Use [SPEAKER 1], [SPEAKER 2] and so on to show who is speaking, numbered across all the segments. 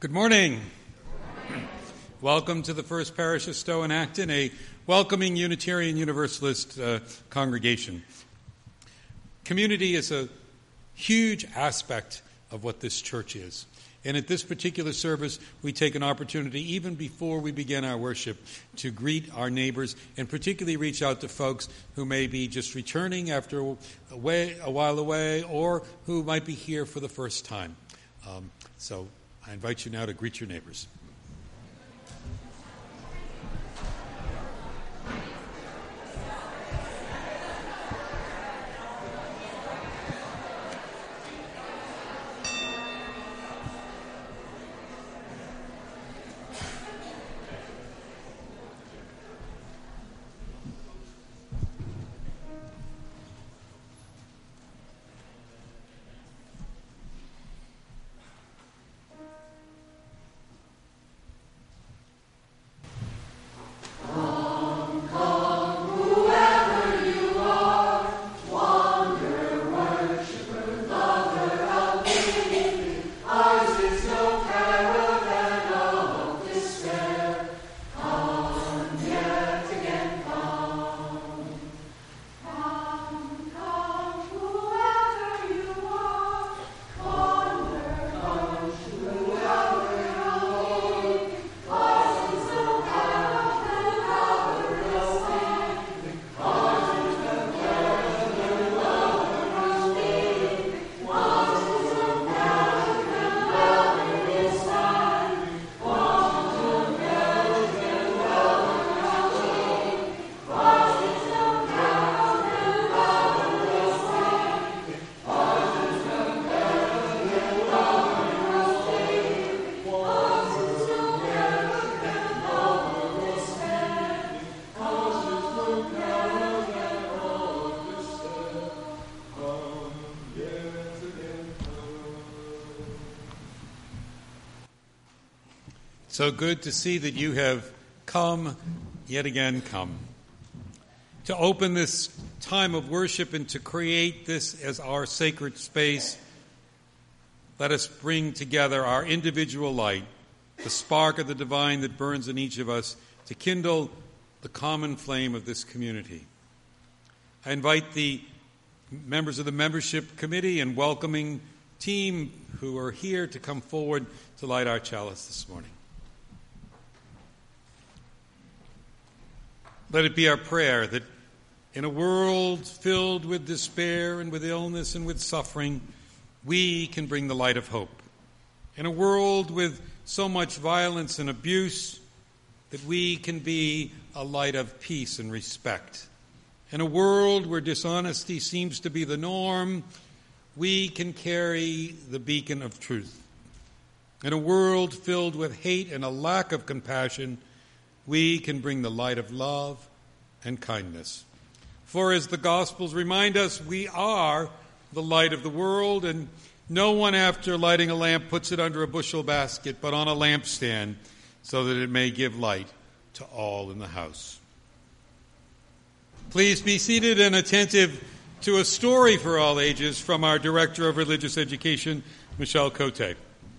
[SPEAKER 1] Good morning. Welcome to the First Parish of Stowe and Acton, a welcoming Unitarian Universalist congregation. Community is a huge aspect of what this church is. And at this particular service, we take an opportunity, even before we begin our worship, to greet our neighbors and particularly reach out to folks who may be just returning after a while away or who might be here for the first time. So I invite you now to greet your neighbors. So good to see that you have come, yet again come, to open this time of worship and to create this as our sacred space. Let us bring together our individual light, the spark of the divine that burns in each of us, to kindle the common flame of this community. I invite the members of the membership committee and welcoming team who are here to come forward to light our chalice this morning. Let it be our prayer that in a world filled with despair and with illness and with suffering, we can bring the light of hope. In a world with so much violence and abuse, that we can be a light of peace and respect. In a world where dishonesty seems to be the norm, we can carry the beacon of truth. In a world filled with hate and a lack of compassion, we can bring the light of love and kindness. For as the Gospels remind us, we are the light of the world, and no one after lighting a lamp puts it under a bushel basket, but on a lampstand, so that it may give light to all in the house. Please be seated and attentive to a story for all ages from our Director of Religious Education, Michelle Cote.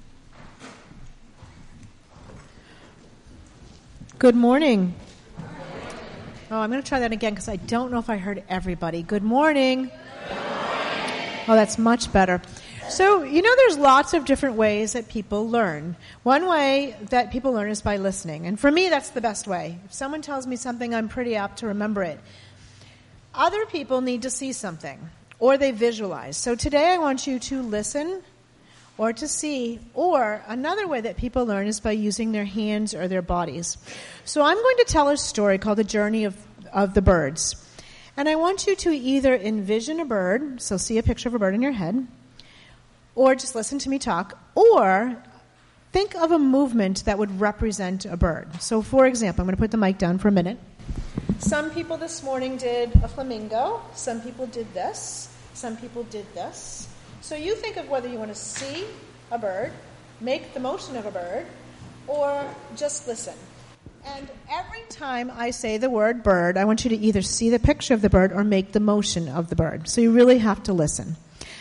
[SPEAKER 2] Good morning. Oh, I'm going to try that again because I don't know if I heard everybody. Good morning. Oh, that's much better. So, there's lots of different ways that people learn. One way that people learn is by listening. And for me, that's the best way. If someone tells me something, I'm pretty apt to remember it. Other people need to see something, or they visualize. So today I want you to listen or to see, or another way that people learn is by using their hands or their bodies. So I'm going to tell a story called The Journey of the Birds. And I want you to either envision a bird, so see a picture of a bird in your head, or just listen to me talk, or think of a movement that would represent a bird. So for example, I'm going to put the mic down for a minute. Some people this morning did a flamingo. Some people did this. Some people did this. So you think of whether you want to see a bird, make the motion of a bird, or just listen. And every time I say the word bird, I want you to either see the picture of the bird or make the motion of the bird. So you really have to listen.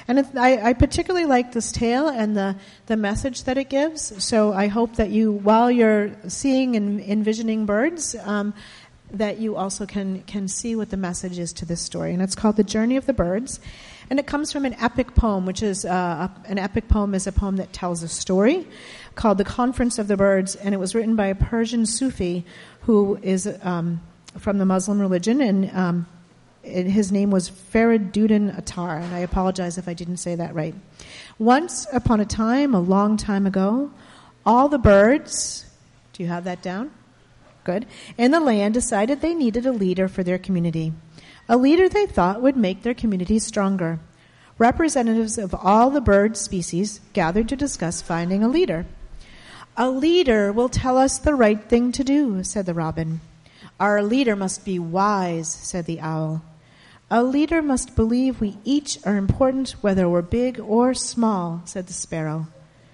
[SPEAKER 2] And I particularly like this tale and the message that it gives. So I hope that you, while you're seeing and envisioning birds, that you also can see what the message is to this story. And it's called The Journey of the Birds. And it comes from an epic poem, which is an epic poem is a poem that tells a story called The Conference of the Birds. And it was written by a Persian Sufi who is from the Muslim religion. And his name was Fariduddin Attar, and I apologize if I didn't say that right. Once upon a time, a long time ago, all the birds, do you have that down? Good. In the land decided they needed a leader for their community. A leader they thought would make their community stronger. Representatives of all the bird species gathered to discuss finding a leader. A leader will tell us the right thing to do, said the robin. Our leader must be wise, said the owl. A leader must believe we each are important, whether we're big or small, said the sparrow.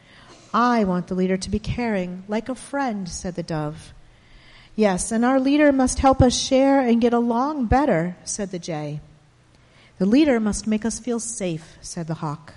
[SPEAKER 2] I want the leader to be caring, like a friend, said the dove. Yes, and our leader must help us share and get along better, said the jay. The leader must make us feel safe, said the hawk.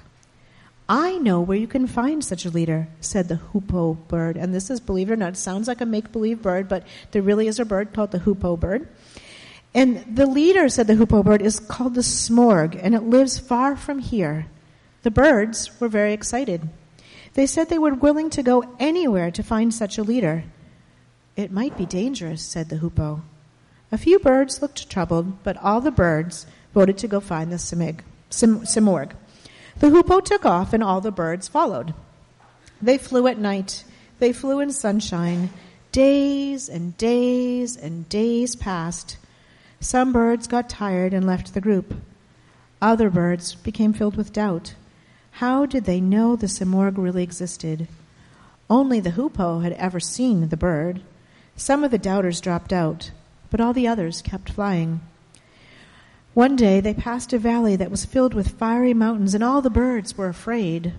[SPEAKER 2] I know where you can find such a leader, said the hoopoe bird. And this is, believe it or not, it sounds like a make-believe bird, but there really is a bird called the hoopoe bird. And the leader, said the hoopoe bird, is called the smorg, and it lives far from here. The birds were very excited. They said they were willing to go anywhere to find such a leader. It might be dangerous, said the hoopoe. A few birds looked troubled, but all the birds voted to go find the simorg. The hoopoe took off, and all the birds followed. They flew at night. They flew in sunshine. Days and days and days passed. Some birds got tired and left the group. Other birds became filled with doubt. How did they know the simorg really existed? Only the hoopoe had ever seen the bird. Some of the doubters dropped out, but all the others kept flying. One day they passed a valley that was filled with fiery mountains, and all the birds were afraid.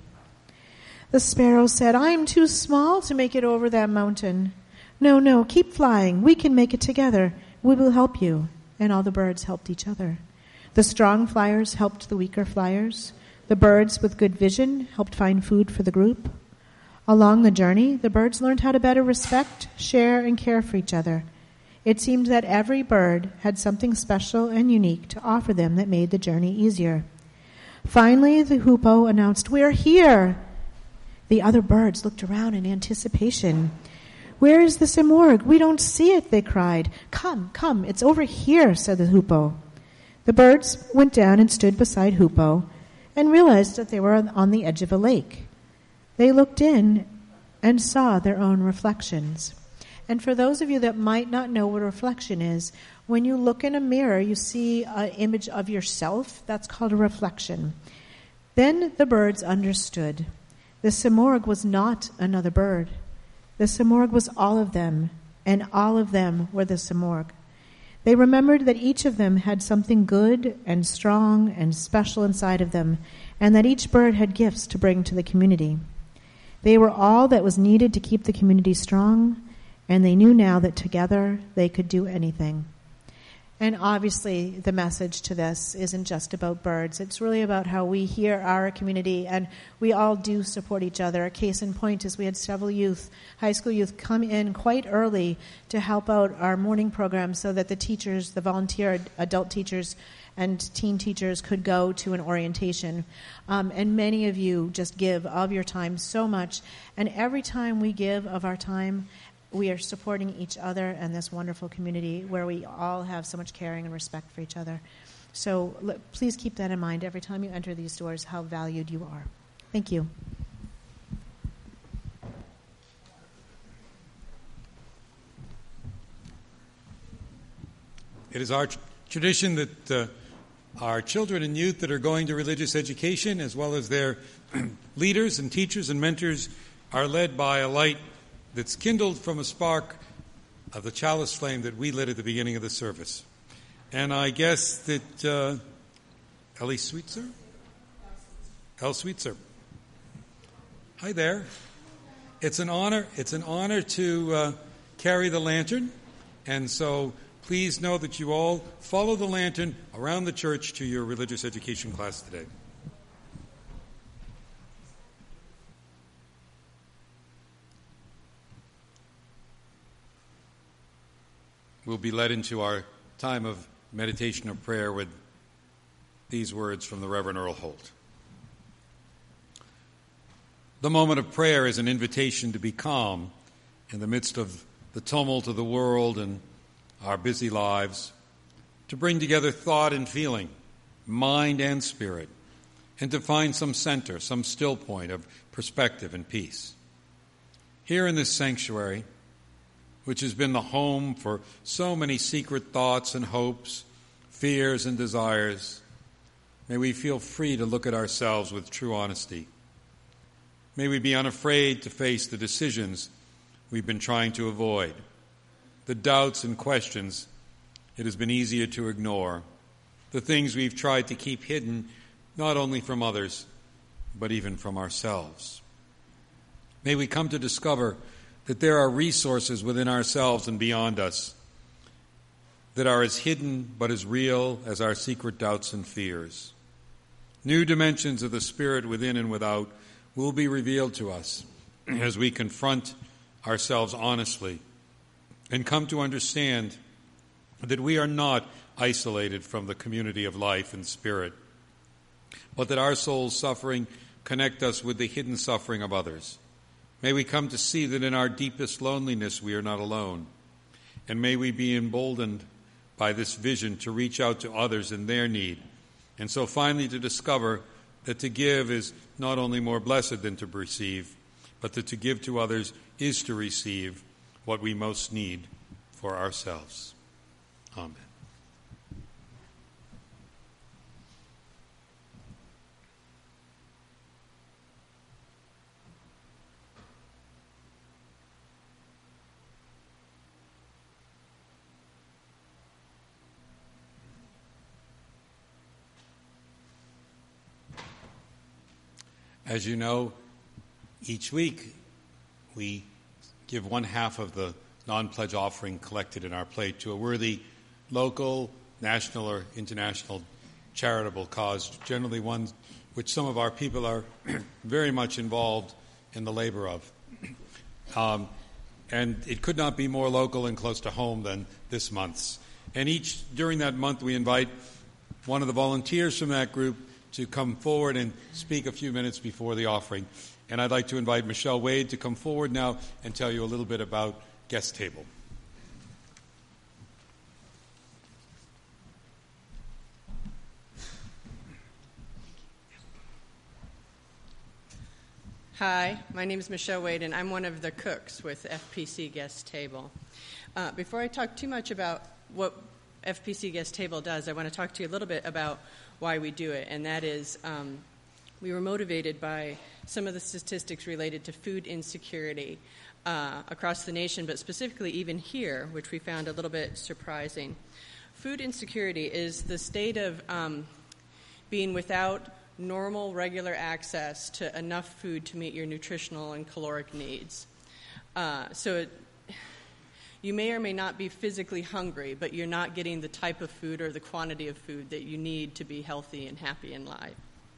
[SPEAKER 2] The sparrow said, I'm too small to make it over that mountain. No, keep flying. We can make it together. We will help you. And all the birds helped each other. The strong flyers helped the weaker flyers. The birds with good vision helped find food for the group. Along the journey, the birds learned how to better respect, share, and care for each other. It seemed that every bird had something special and unique to offer them that made the journey easier. Finally, the hoopoe announced, We're here! The other birds looked around in anticipation. Where is the simorg? We don't see it, they cried. Come, it's over here, said the hoopoe. The birds went down and stood beside Hoopoe and realized that they were on the edge of a lake. They looked in and saw their own reflections. And for those of you that might not know what a reflection is, when you look in a mirror, you see an image of yourself. That's called a reflection. Then the birds understood. The simorg was not another bird. The simorg was all of them, and all of them were the simorg. They remembered that each of them had something good and strong and special inside of them, and that each bird had gifts to bring to the community. They were all that was needed to keep the community strong, and they knew now that together they could do anything. And obviously the message to this isn't just about birds. It's really about how we here are a community, and we all do support each other. A case in point is we had several youth, high school youth, come in quite early to help out our morning program so that the teachers, the volunteer adult teachers and teen teachers could go to an orientation. And many of you just give of your time so much. And every time we give of our time, we are supporting each other and this wonderful community where we all have so much caring and respect for each other. So please keep that in mind every time you enter these doors, how valued you are. Thank you.
[SPEAKER 1] It is our tradition that our children and youth that are going to religious education, as well as their leaders and teachers and mentors, are led by a light that's kindled from a spark of the chalice flame that we lit at the beginning of the service. And I guess that Ellie Sweetser? Elle Sweetser. Hi there. It's an honor to carry the lantern. And so please know that you all follow the lantern around the church to your religious education class today. we'll be led into our time of meditation or prayer with these words from the Reverend Earl Holt. The moment of prayer is an invitation to be calm in the midst of the tumult of the world and our busy lives, to bring together thought and feeling, mind and spirit, and to find some center, some still point of perspective and peace. Here in this sanctuary, which has been the home for so many secret thoughts and hopes, fears and desires, may we feel free to look at ourselves with true honesty. May we be unafraid to face the decisions we've been trying to avoid, the doubts and questions it has been easier to ignore, the things we've tried to keep hidden not only from others, but even from ourselves. May we come to discover that there are resources within ourselves and beyond us that are as hidden but as real as our secret doubts and fears. New dimensions of the Spirit within and without will be revealed to us as we confront ourselves honestly and come to understand that we are not isolated from the community of life and spirit, but that our soul's suffering connect us with the hidden suffering of others. May we come to see that in our deepest loneliness we are not alone, and may we be emboldened by this vision to reach out to others in their need, and so finally to discover that to give is not only more blessed than to receive, but that to give to others is to receive what we most need for ourselves. Amen. As you know, each week we give one half of the non-pledge offering collected in our plate to a worthy local, national, or international charitable cause, generally one which some of our people are very much involved in the labor of. And it could not be more local and close to home than this month's. And during that month, we invite one of the volunteers from that group to come forward and speak a few minutes before the offering. And I'd like to invite Michelle Wade to come forward now and tell you a little bit about Guest Table.
[SPEAKER 3] Hi, my name is Michelle Wade, and I'm one of the cooks with FPC Guest Table. Before I talk too much about what FPC Guest Table does, I want to talk to you a little bit about why we do it, and that is we were motivated by some of the statistics related to food insecurity across the nation, but specifically even here, which we found a little bit surprising. Food insecurity is the state of being without normal, regular access to enough food to meet your nutritional and caloric needs. You may or may not be physically hungry, but you're not getting the type of food or the quantity of food that you need to be healthy and happy in life.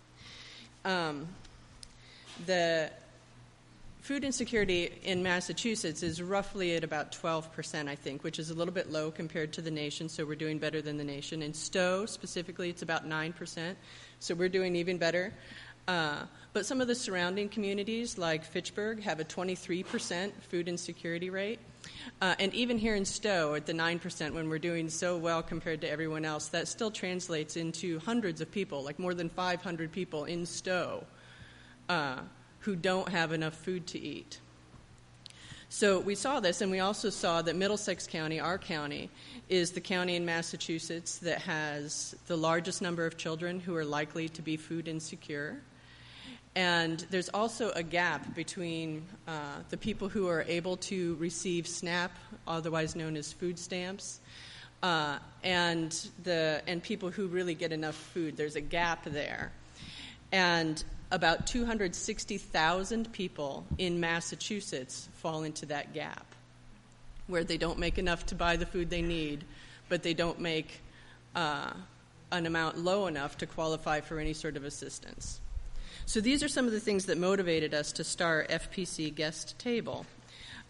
[SPEAKER 3] The food insecurity in Massachusetts is roughly at about 12%, I think, which is a little bit low compared to the nation, so we're doing better than the nation. In Stowe, specifically, it's about 9%, so we're doing even better. But some of the surrounding communities, like Fitchburg, have a 23% food insecurity rate. And even here in Stowe, at the 9%, when we're doing so well compared to everyone else, that still translates into hundreds of people, like more than 500 people in Stowe, who don't have enough food to eat. So we saw this, and we also saw that Middlesex County, our county, is the county in Massachusetts that has the largest number of children who are likely to be food insecure. And there's also a gap between the people who are able to receive SNAP, otherwise known as food stamps, and people who really get enough food. There's a gap there. And about 260,000 people in Massachusetts fall into that gap, where they don't make enough to buy the food they need, but they don't make an amount low enough to qualify for any sort of assistance. So these are some of the things that motivated us to start FPC Guest Table.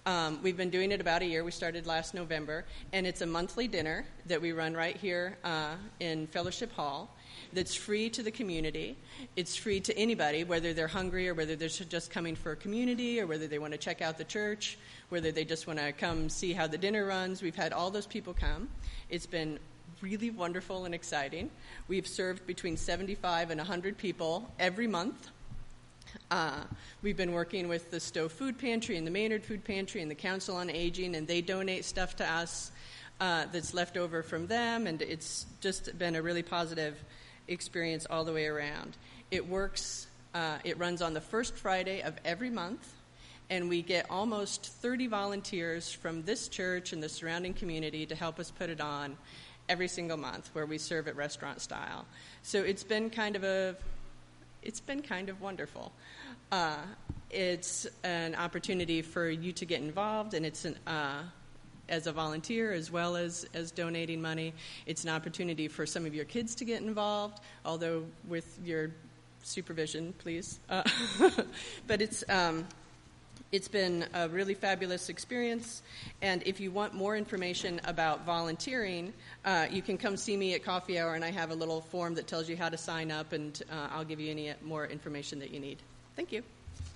[SPEAKER 3] We've been doing it about a year. We started last November, and it's a monthly dinner that we run right here in Fellowship Hall that's free to the community. It's free to anybody, whether they're hungry or whether they're just coming for a community or whether they want to check out the church, whether they just want to come see how the dinner runs. We've had all those people come. It's been really wonderful and exciting. We've served between 75 and 100 people every month. We've been working with the Stowe Food Pantry and the Maynard Food Pantry and the Council on Aging, and they donate stuff to us that's left over from them, and it's just been a really positive experience all the way around. It works, it runs on the first Friday of every month, and we get almost 30 volunteers from this church and the surrounding community to help us put it on every single month, where we serve it restaurant style. So it's been kind of wonderful. It's an opportunity for you to get involved, and it's as a volunteer as well as donating money. It's an opportunity for some of your kids to get involved, although with your supervision, please. But it's been a really fabulous experience, and if you want more information about volunteering, you can come see me at coffee hour, and I have a little form that tells you how to sign up, and I'll give you any more information that you need. Thank you.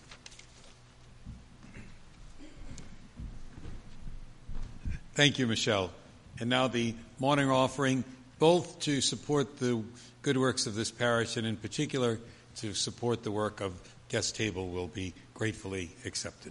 [SPEAKER 1] Thank you, Michelle. And now the morning offering, both to support the good works of this parish and in particular to support the work of Guest Table, will be gratefully accepted.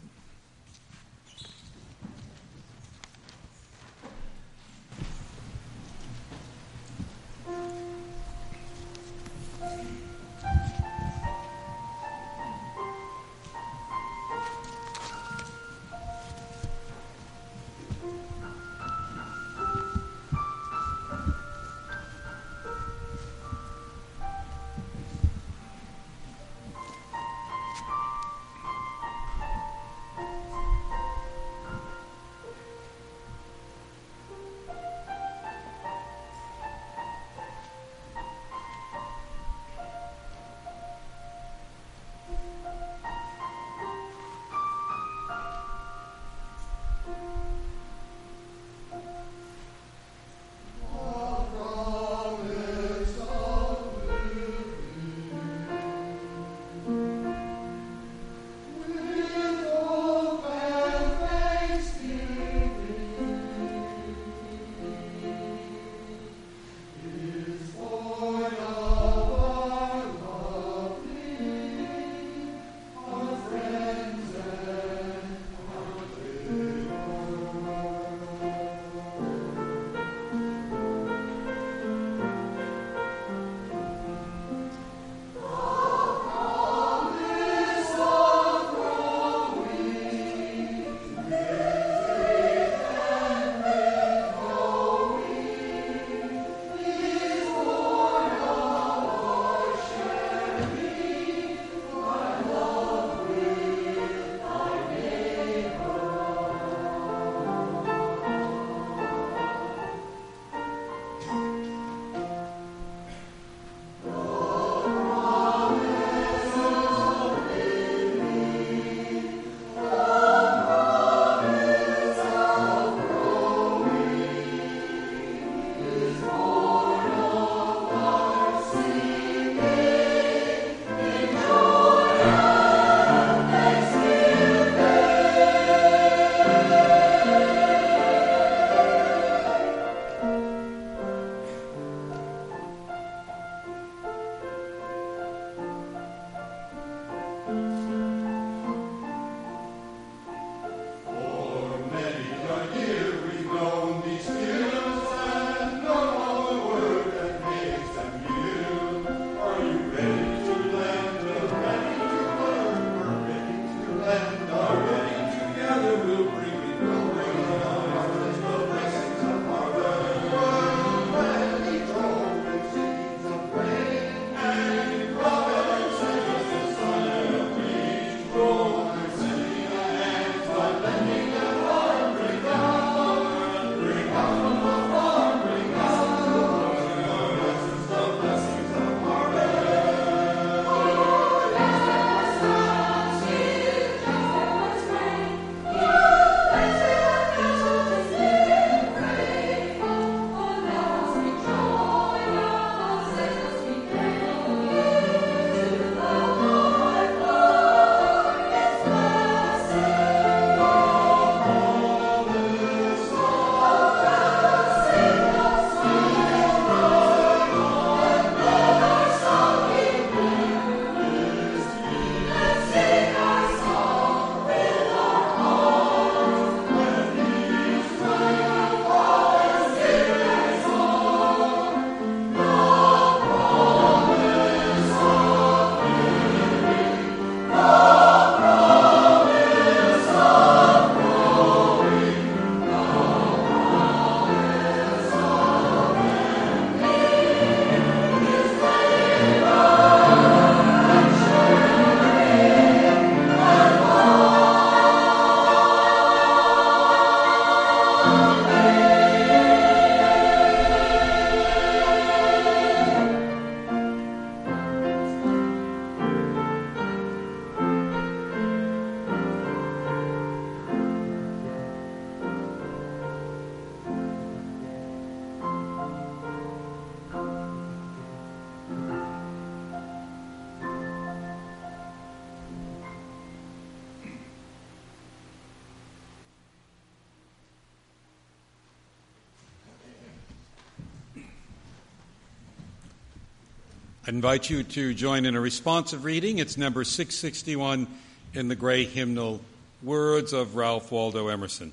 [SPEAKER 1] I invite you to join in a responsive reading. It's number 661 in the gray hymnal, Words of Ralph Waldo Emerson.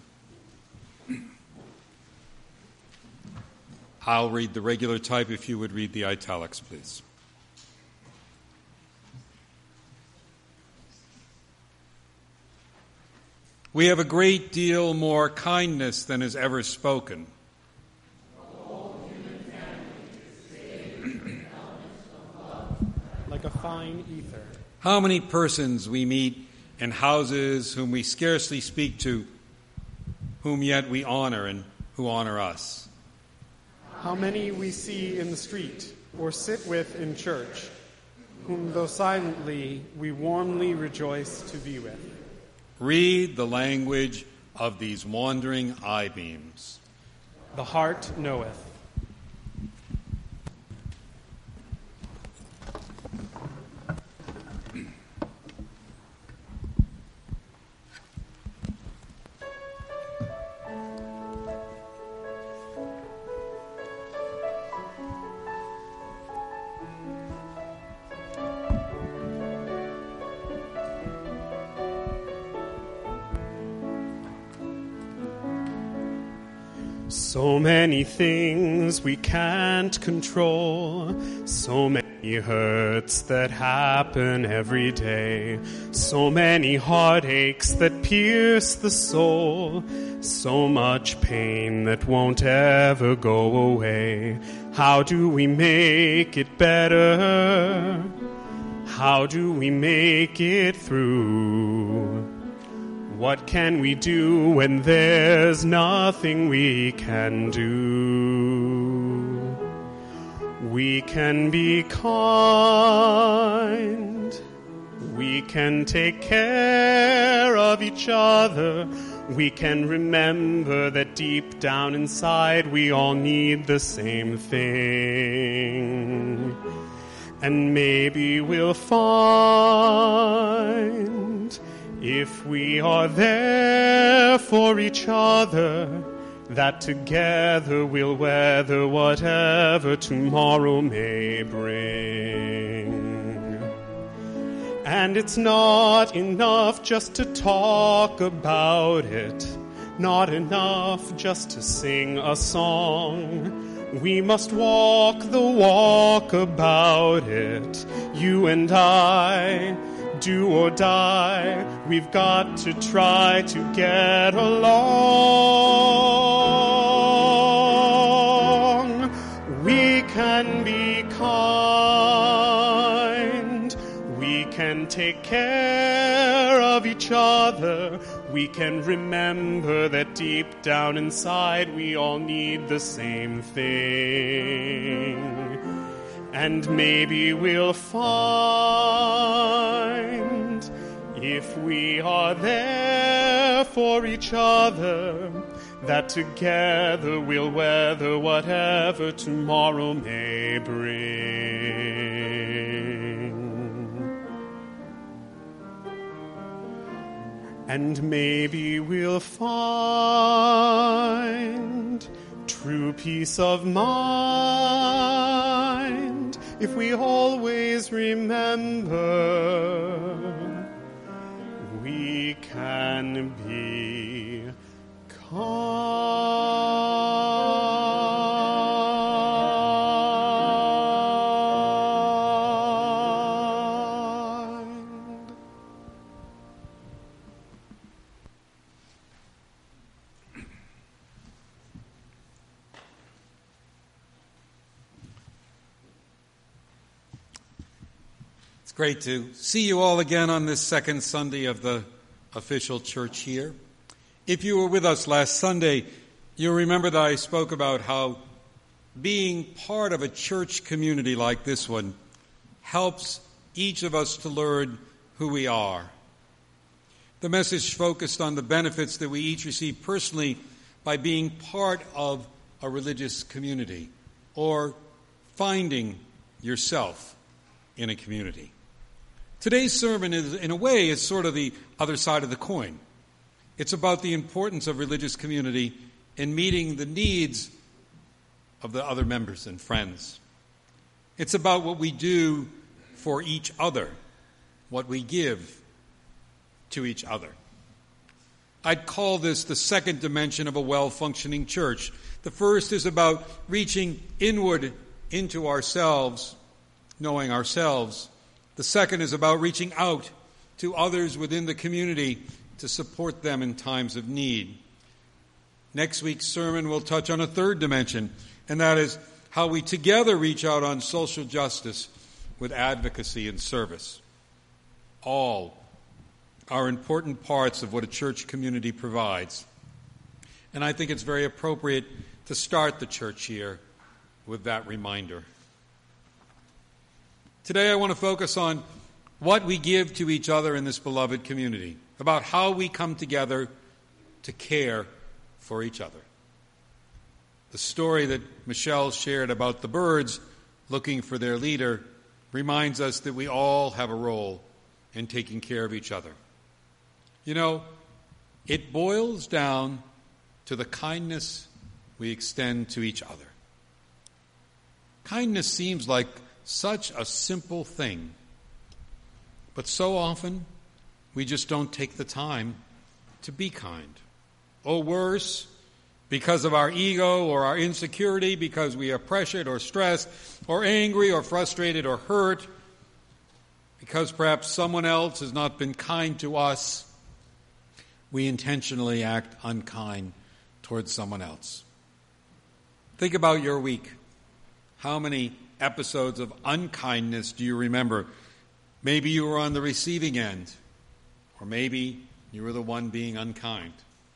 [SPEAKER 1] I'll read the regular type if you would read the italics, please. We have a great deal more kindness than is ever spoken.
[SPEAKER 4] Like a fine ether.
[SPEAKER 1] How many persons we meet in houses whom we scarcely speak to, whom yet we honor and who honor us.
[SPEAKER 4] How many we see in the street or sit with in church, whom though silently we warmly rejoice to be with.
[SPEAKER 1] Read the language of these wandering eye-beams.
[SPEAKER 4] The heart knoweth. So many things we can't control, so many hurts that happen every day, so many heartaches that pierce the soul, so much pain that won't ever go away. How do we make it better? How do we make it through? What can we do when there's nothing we can do? We can be kind. We can take care of each other. We can remember that deep down inside we all need the same thing. And maybe we'll find, if we are there for each other, that together we'll weather whatever tomorrow may bring. And it's not enough just to talk about it, not enough just to sing a song. We must walk the walk about it, you and I. Do or die, we've got to try to get along. We can be kind. We can take care of each other. We can remember that deep down inside we all need the same thing. And maybe we'll find, if we are there for each other, that together we'll weather whatever tomorrow may bring. And maybe we'll find true peace of mind if we always remember we can be kind.
[SPEAKER 1] It's great to see you all again on this second Sunday of the official church year. If you were with us last Sunday, you'll remember that I spoke about how being part of a church community like this one helps each of us to learn who we are. The message focused on the benefits that we each receive personally by being part of a religious community or finding yourself in a community. Today's sermon is, in a way, is sort of the other side of the coin. It's about the importance of religious community in meeting the needs of the other members and friends. It's about what we do for each other, what we give to each other. I'd call this the second dimension of a well-functioning church. The first is about reaching inward into ourselves, knowing ourselves. The second is about reaching out to others within the community to support them in times of need. Next week's sermon will touch on a third dimension, and that is how we together reach out on social justice with advocacy and service. All are important parts of what a church community provides. And I think it's very appropriate to start the church year with that reminder. Today I want to focus on what we give to each other in this beloved community, about how we come together to care for each other. The story that Michelle shared about the birds looking for their leader reminds us that we all have a role in taking care of each other. You know, it boils down to the kindness we extend to each other. Kindness seems like such a simple thing, but so often we just don't take the time to be kind. Or worse, because of our ego or our insecurity, because we are pressured or stressed or angry or frustrated or hurt, because perhaps someone else has not been kind to us, we intentionally act unkind towards someone else. Think about your week. How many episodes of unkindness do you remember? Maybe you were on the receiving end, or maybe you were the one being unkind.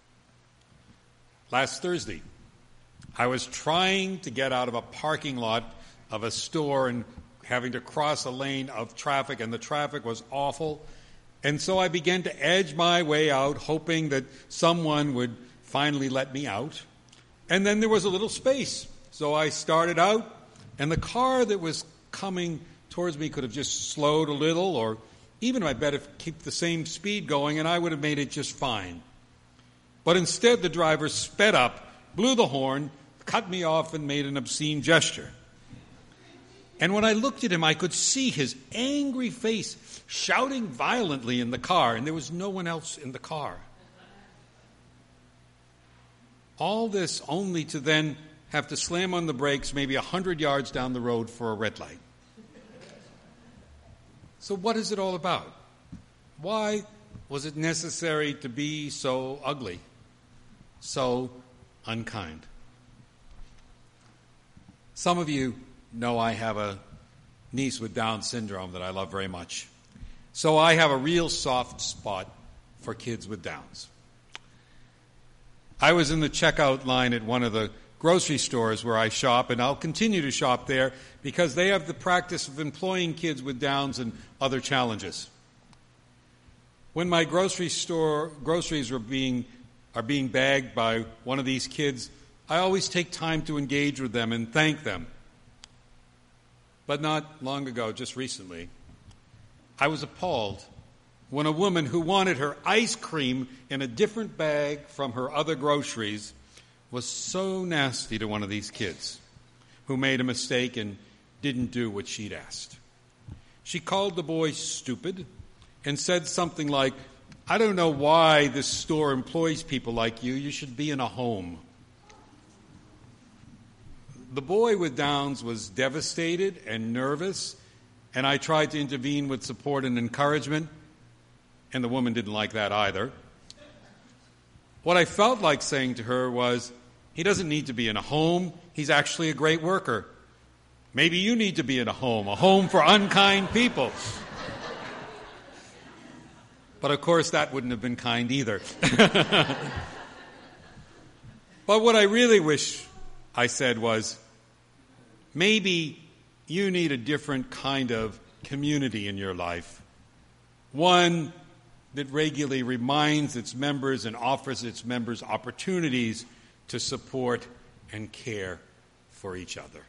[SPEAKER 1] Last Thursday, I was trying to get out of a parking lot of a store and having to cross a lane of traffic, and the traffic was awful. And so I began to edge my way out, hoping that someone would finally let me out. And then there was a little space. So I started out, and the car that was coming towards me could have just slowed a little, or even I bet if keep the same speed going, and I would have made it just fine. But instead, the driver sped up, blew the horn, cut me off, and made an obscene gesture. And when I looked at him, I could see his angry face shouting violently in the car, and there was no one else in the car. All this only to then have to slam on the brakes maybe 100 yards down the road for a red light. So what is it all about? Why was it necessary to be so ugly, so unkind? Some of you know I have a niece with Down syndrome that I love very much. So I have a real soft spot for kids with Downs. I was in the checkout line at one of the grocery stores where I shop, and I'll continue to shop there because they have the practice of employing kids with Downs and other challenges. When my groceries are being bagged by one of these kids, I always take time to engage with them and thank them. But not long ago, just recently, I was appalled when a woman who wanted her ice cream in a different bag from her other groceries was so nasty to one of these kids who made a mistake and didn't do what she'd asked. She called the boy stupid and said something like, "I don't know why this store employs people like you. You should be in a home." The boy with Downs was devastated and nervous, and I tried to intervene with support and encouragement, and the woman didn't like that either. What I felt like saying to her was, "He doesn't need to be in a home. He's actually a great worker. Maybe you need to be in a home for unkind people." But of course, that wouldn't have been kind either. But what I really wish I said was, maybe you need a different kind of community in your life. One that regularly reminds its members and offers its members opportunities to support and care for each other.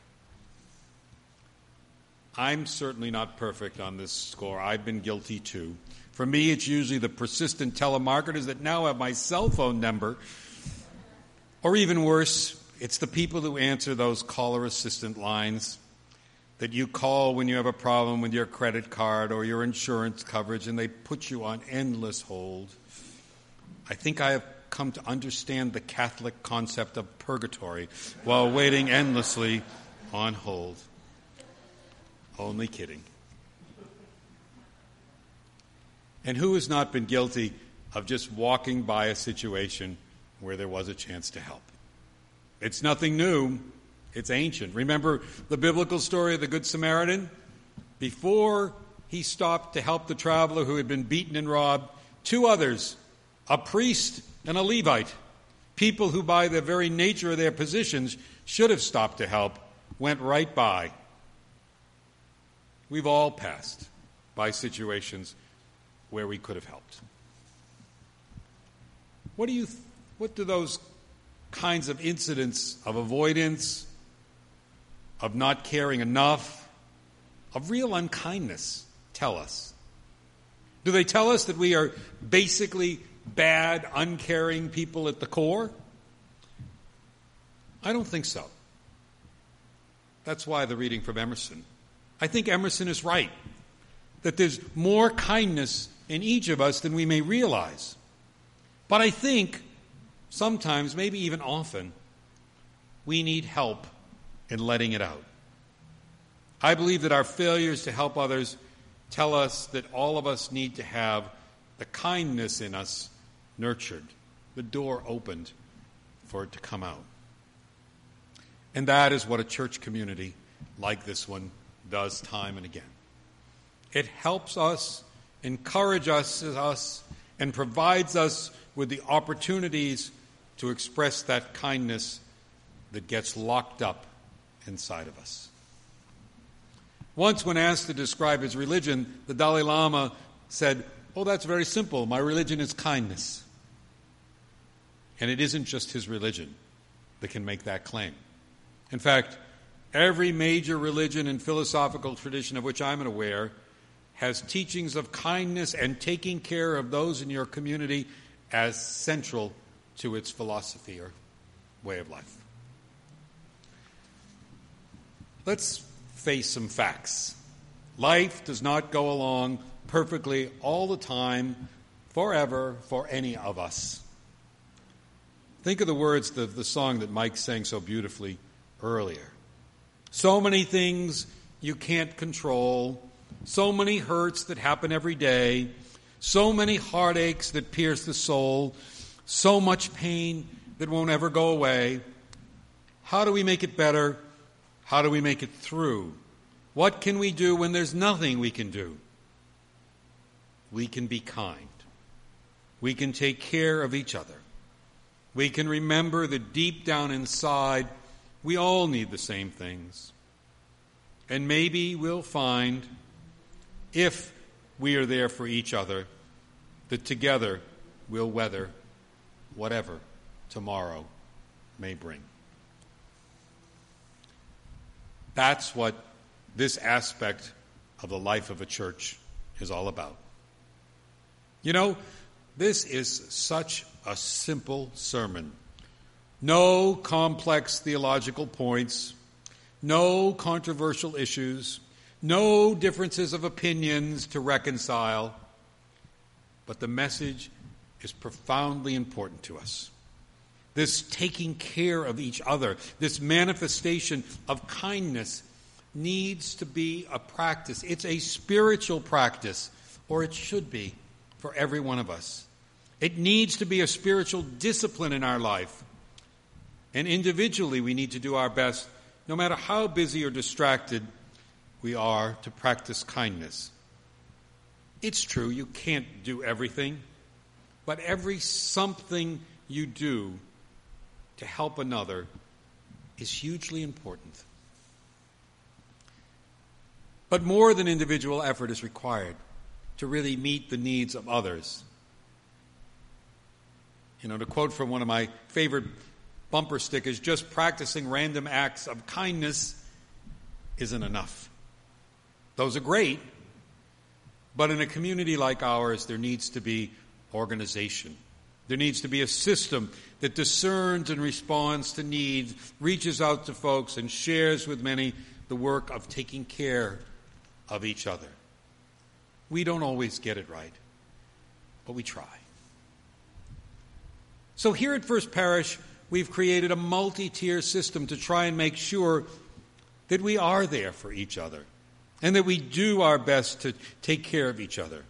[SPEAKER 1] I'm certainly not perfect on this score. I've been guilty too. For me, it's usually the persistent telemarketers that now have my cell phone number. Or even worse, it's the people who answer those caller assistant lines. that you call when you have a problem with your credit card or your insurance coverage and they put you on endless hold. I think I have come to understand the Catholic concept of purgatory while waiting endlessly on hold. Only kidding. And who has not been guilty of just walking by a situation where there was a chance to help? It's nothing new. It's ancient. Remember the biblical story of the Good Samaritan? Before he stopped to help the traveler who had been beaten and robbed, two others, a priest and a Levite, people who by the very nature of their positions should have stopped to help, went right by. We've all passed by situations where we could have helped. What do those kinds of incidents of avoidance, of not caring enough, of real unkindness tell us? Do they tell us that we are basically bad, uncaring people at the core? I don't think so. That's why the reading from Emerson. I think Emerson is right, that there's more kindness in each of us than we may realize. But I think sometimes, maybe even often, we need help in letting it out. I believe that our failures to help others tell us that all of us need to have the kindness in us nurtured, the door opened for it to come out. And that is what a church community like this one does time and again. It helps us, encourages us, and provides us with the opportunities to express that kindness that gets locked up inside of us. Once, when asked to describe his religion, the Dalai Lama said, "Oh, that's very simple. My religion is kindness." And it isn't just his religion that can make that claim. In fact, every major religion and philosophical tradition of which I'm aware has teachings of kindness and taking care of those in your community as central to its philosophy or way of life. Let's face some facts. Life does not go along perfectly all the time, forever, for any of us. Think of the words of the song that Mike sang so beautifully earlier. So many things you can't control, so many hurts that happen every day, so many heartaches that pierce the soul, so much pain that won't ever go away. How do we make it better? How do we make it through? What can we do when there's nothing we can do? We can be kind. We can take care of each other. We can remember that deep down inside, we all need the same things. And maybe we'll find, if we are there for each other, that together we'll weather whatever tomorrow may bring. That's what this aspect of the life of a church is all about. You know, this is such a simple sermon. No complex theological points, no controversial issues, no differences of opinions to reconcile, but the message is profoundly important to us. This taking care of each other, this manifestation of kindness needs to be a practice. It's a spiritual practice, or it should be for every one of us. It needs to be a spiritual discipline in our life. And individually, we need to do our best, no matter how busy or distracted we are, to practice kindness. It's true, you can't do everything, but every something you do to help another is hugely important. But more than individual effort is required to really meet the needs of others. You know, to quote from one of my favorite bumper stickers, just practicing random acts of kindness isn't enough. Those are great, but in a community like ours, there needs to be organization. There needs to be a system that discerns and responds to needs, reaches out to folks, and shares with many the work of taking care of each other. We don't always get it right, but we try. So here at First Parish, we've created a multi-tier system to try and make sure that we are there for each other and that we do our best to take care of each other.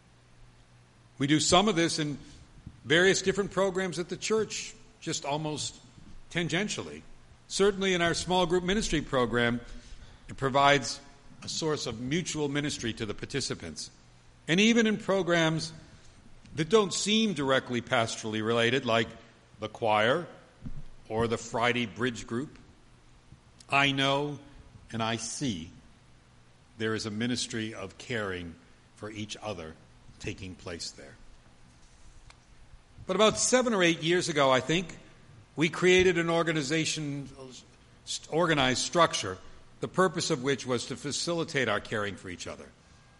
[SPEAKER 1] We do some of this in various different programs at the church, just almost tangentially. Certainly in our small group ministry program, it provides a source of mutual ministry to the participants. And even in programs that don't seem directly pastorally related, like the choir or the Friday Bridge group, I know and I see there is a ministry of caring for each other taking place there. But about 7 or 8 years ago, I think, we created an organized structure, the purpose of which was to facilitate our caring for each other.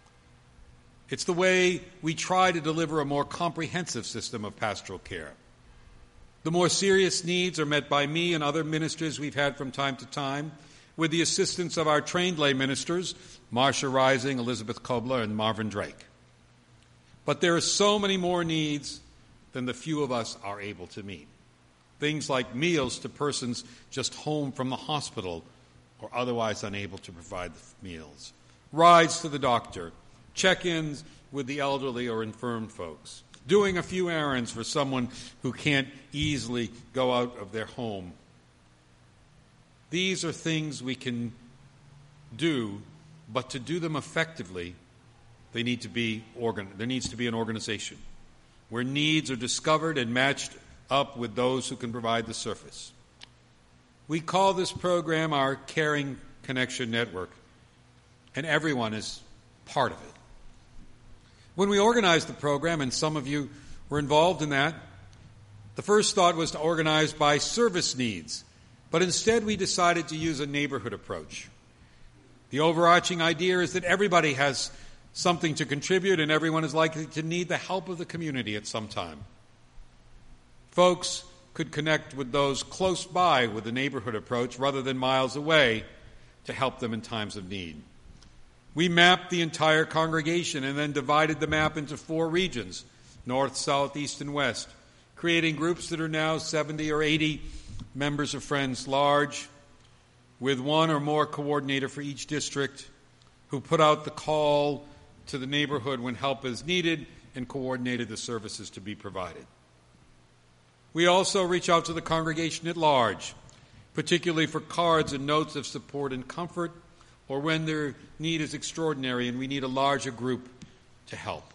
[SPEAKER 1] It's the way we try to deliver a more comprehensive system of pastoral care. The more serious needs are met by me and other ministers we've had from time to time, with the assistance of our trained lay ministers, Marcia Rising, Elizabeth Kobler, and Marvin Drake. But there are so many more needs than the few of us are able to meet. Things like meals to persons just home from the hospital or otherwise unable to provide the meals, rides to the doctor, check-ins with the elderly or infirm folks, doing a few errands for someone who can't easily go out of their home. These are things we can do, but to do them effectively, there needs to be an organization where needs are discovered and matched up with those who can provide the service. We call this program our Caring Connection Network, and everyone is part of it. When we organized the program, and some of you were involved in that, the first thought was to organize by service needs, but instead we decided to use a neighborhood approach. The overarching idea is that everybody has something to contribute and everyone is likely to need the help of the community at some time. Folks could connect with those close by with the neighborhood approach rather than miles away to help them in times of need. We mapped the entire congregation and then divided the map into 4 regions, north, south, east, and west, creating groups that are now 70 or 80 members of Friends large, with one or more coordinator for each district who put out the call to the neighborhood when help is needed and coordinated the services to be provided. We also reach out to the congregation at large, particularly for cards and notes of support and comfort, or when their need is extraordinary and we need a larger group to help.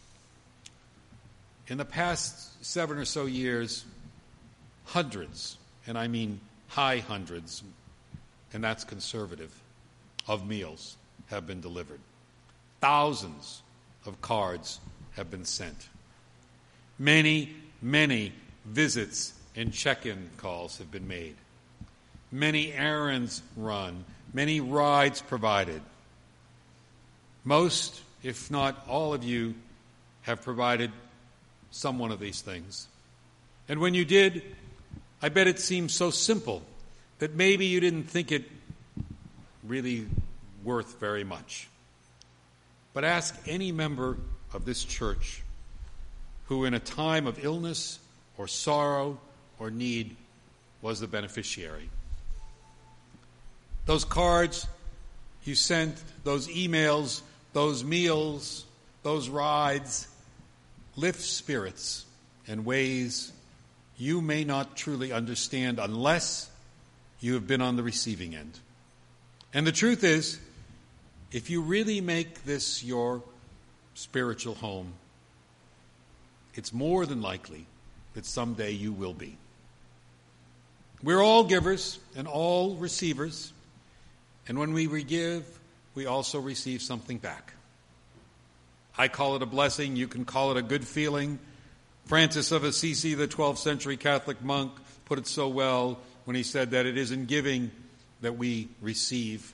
[SPEAKER 1] In the past 7 or so years, hundreds, and I mean high hundreds, and that's conservative, of meals have been delivered. Thousands of cards have been sent. Many, many visits and check-in calls have been made. Many errands run. Many rides provided. Most, if not all of you, have provided some one of these things. And when you did, I bet it seemed so simple that maybe you didn't think it really worth very much. But ask any member of this church who in a time of illness or sorrow or need was the beneficiary. Those cards you sent, those emails, those meals, those rides lift spirits in ways you may not truly understand unless you have been on the receiving end. And the truth is, if you really make this your spiritual home, it's more than likely that someday you will be. We're all givers and all receivers, and when we give, we also receive something back. I call it a blessing. You can call it a good feeling. Francis of Assisi, the 12th century Catholic monk, put it so well when he said that it is in giving that we receive.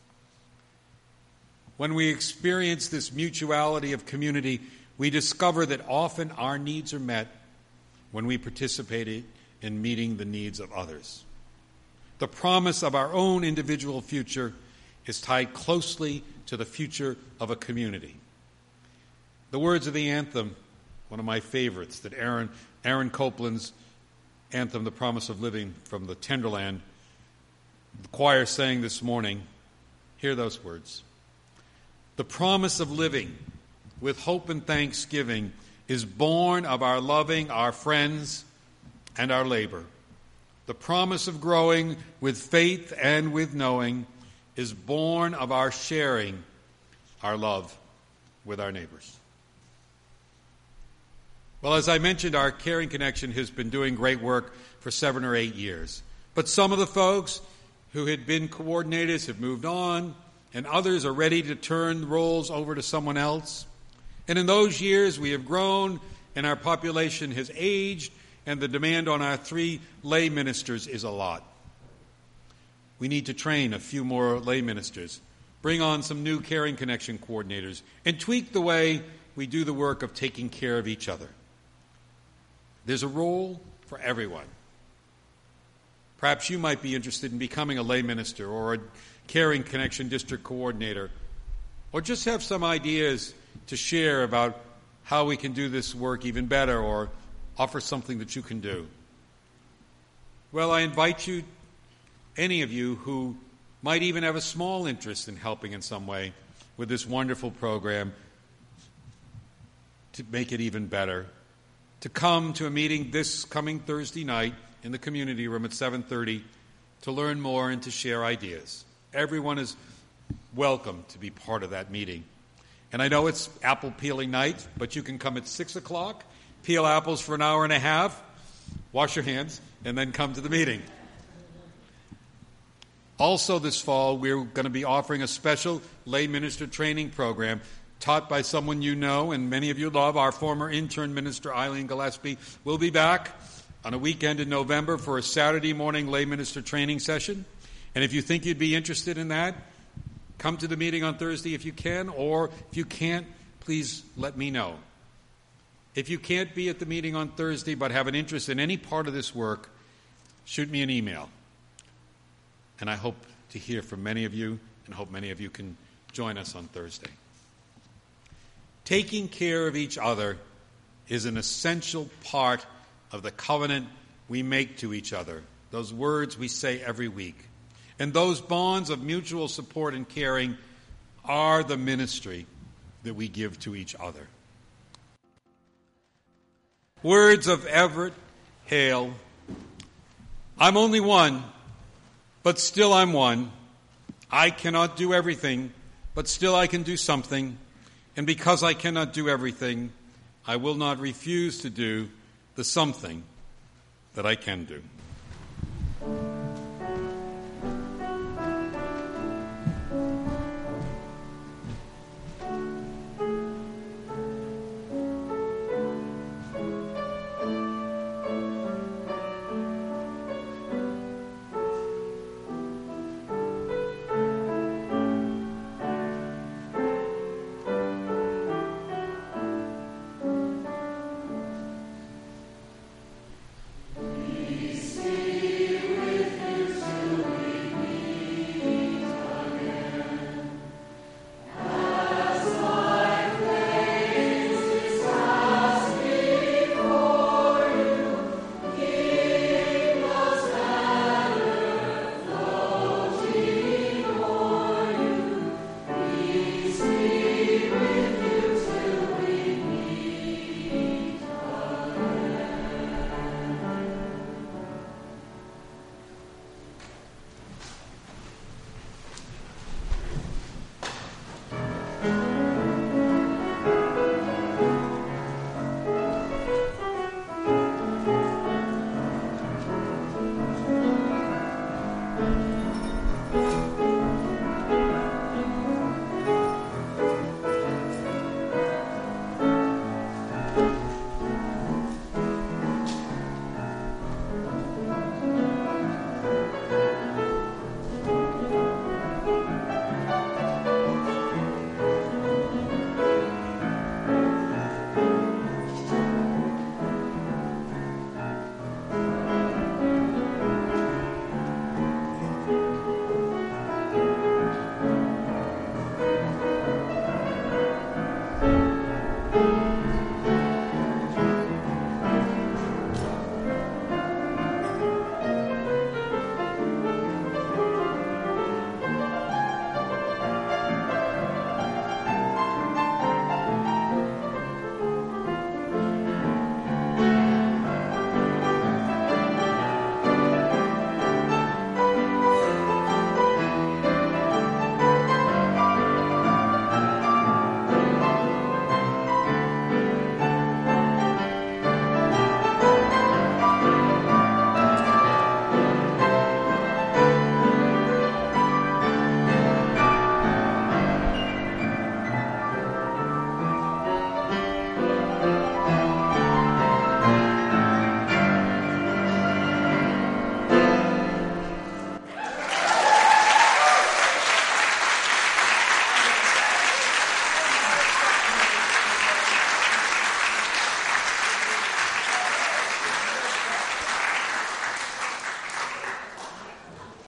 [SPEAKER 1] When we experience this mutuality of community, we discover that often our needs are met when we participate in meeting the needs of others. The promise of our own individual future is tied closely to the future of a community. The words of the anthem, one of my favorites, that Aaron Copland's anthem, The Promise of Living from the Tenderland, the choir sang this morning. Hear those words. The promise of living with hope and thanksgiving is born of our loving our friends and our labor. The promise of growing with faith and with knowing is born of our sharing our love with our neighbors. Well, as I mentioned, our Caring Connection has been doing great work for 7 or 8 years. But some of the folks who had been coordinators have moved on, and others are ready to turn the roles over to someone else. And in those years, we have grown, and our population has aged, and the demand on our 3 lay ministers is a lot. We need to train a few more lay ministers, bring on some new Caring Connection coordinators, and tweak the way we do the work of taking care of each other. There's a role for everyone. Perhaps you might be interested in becoming a lay minister or a Caring Connection district coordinator, or just have some ideas to share about how we can do this work even better or offer something that you can do. Well, I invite you, any of you who might even have a small interest in helping in some way with this wonderful program to make it even better, to come to a meeting this coming Thursday night in the community room at 7:30 to learn more and to share ideas. Everyone is welcome to be part of that meeting. And I know it's apple peeling night, but you can come at 6 o'clock, peel apples for an hour and a half, wash your hands, and then come to the meeting. Also this fall, we're going to be offering a special lay minister training program taught by someone you know and many of you love. Our former intern minister, Eileen Gillespie, will be back on a weekend in November for a Saturday morning lay minister training session. And if you think you'd be interested in that, come to the meeting on Thursday if you can, or if you can't, please let me know. If you can't be at the meeting on Thursday but have an interest in any part of this work, shoot me an email. And I hope to hear from many of you and hope many of you can join us on Thursday. Taking care of each other is an essential part of the covenant we make to each other, those words we say every week. And those bonds of mutual support and caring are the ministry that we give to each other. Words of Everett Hale. I'm only one, but still I'm one. I cannot do everything, but still I can do something. And because I cannot do everything, I will not refuse to do the something that I can do.